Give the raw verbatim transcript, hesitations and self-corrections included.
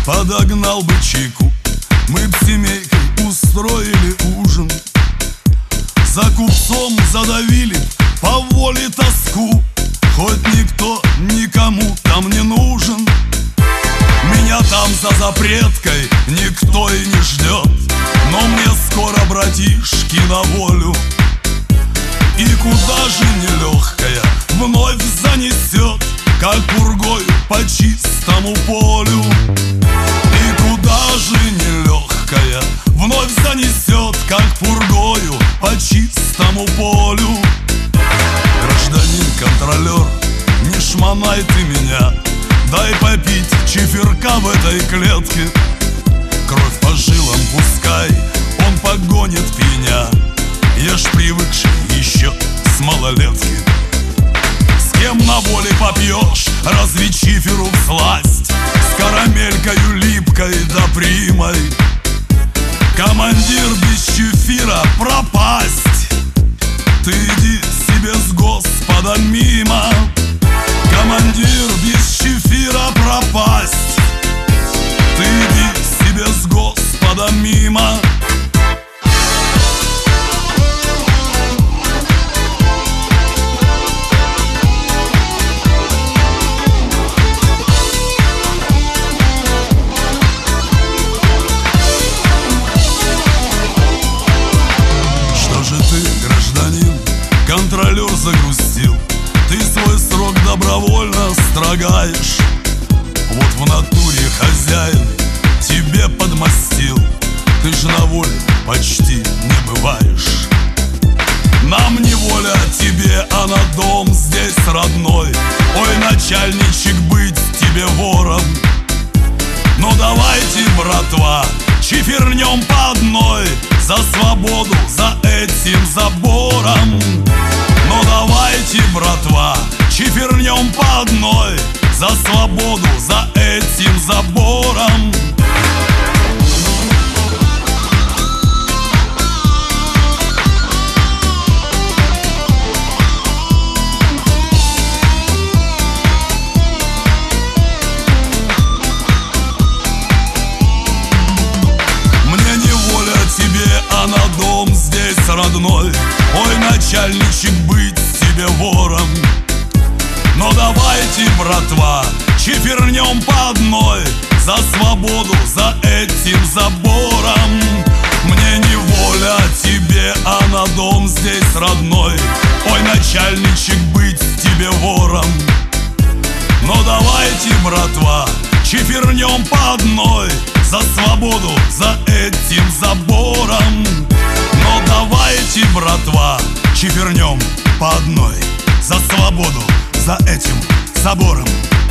подогнал бы чайку, мы б семейкой устроили ужин. За купцом задавили по воле тоску, хоть никто никому там не нужен. Меня там за запреткой никто и не ждет, но мне скоро, братишки, на волю. И куда же нелегкая вновь занесет, как пургою по чистому полю. И куда же нелегкая вновь занесет, как пургою по чистому полю. Гражданин-контролер, не шмонай ты меня, дай попить чиферка в этой клетке. Кровь по жилам пускай, он погонит пьяня, я ж привыкший еще с малолетки. С кем на воле попьешь, разве чиферу всласть, с карамелькою липкой да примой. Командир без чифира пропасть, ты иди себе с Господом мимо. Командир без чифира пропасть, ты иди себе с Господом мимо. Контролер загрустил, ты свой срок добровольно строгаешь. Вот в натуре хозяин тебе подмостил, ты же на воле почти не бываешь. Нам не воля тебе, а на дом здесь родной. Ой, начальничек, быть тебе вором. Ну давайте, братва, чифернем по одной за свободу, за этим забором. Ну давайте, братва, чифернем по одной за свободу, за этим забором. На дом здесь родной, ой, начальничек, быть тебе вором. Но давайте, братва, чифернем по одной за свободу, за этим забором. Мне не воля тебе, а на дом здесь родной, ой, начальничек, быть тебе вором. Но давайте, братва, чифернем по одной за свободу, за этим забором. Но давайте, братва, чифернем по одной за свободу, за этим забором.